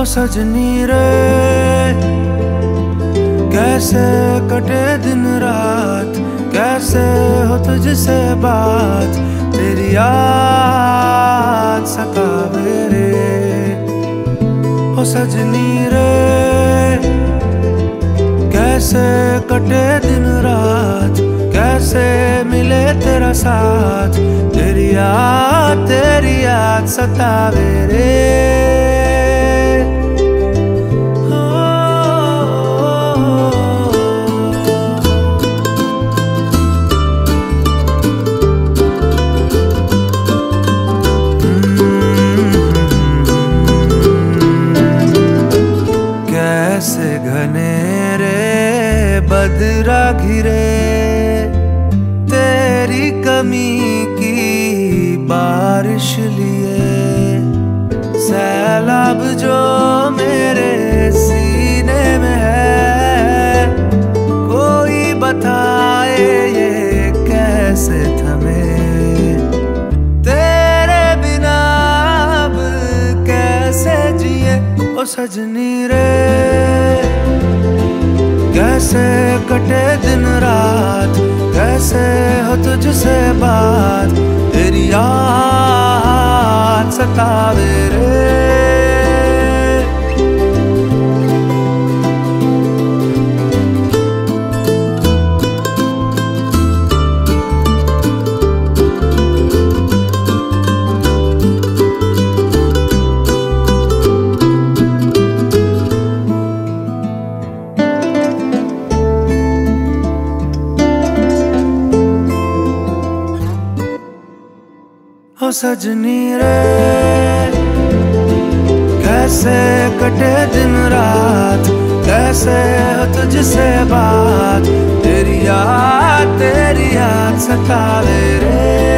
सजनी रे, कैसे कटे दिन रात, कैसे हो तुझसे बात, तेरी याद सतावे रे। ओ सजनी रे, कैसे कटे दिन रात, कैसे मिले तेरा साथ, तेरी याद सतावे रे। कैसे घनेरे बदरा घिरे, तेरी कमी की बारिश लिए, सैलाब जो मेरे सीने में है, कोई बताए ये कैसे थमे, तेरे बिना अब कैसे जिए। ओ सजनी रे, कैसे कटे दिन रात, कैसे हो तुझसे बात, तेरी याद सतावे रे। ओ सजनी रे, कैसे कटे दिन रात, कैसे हो तुझसे बात, तेरी याद सतावे रे।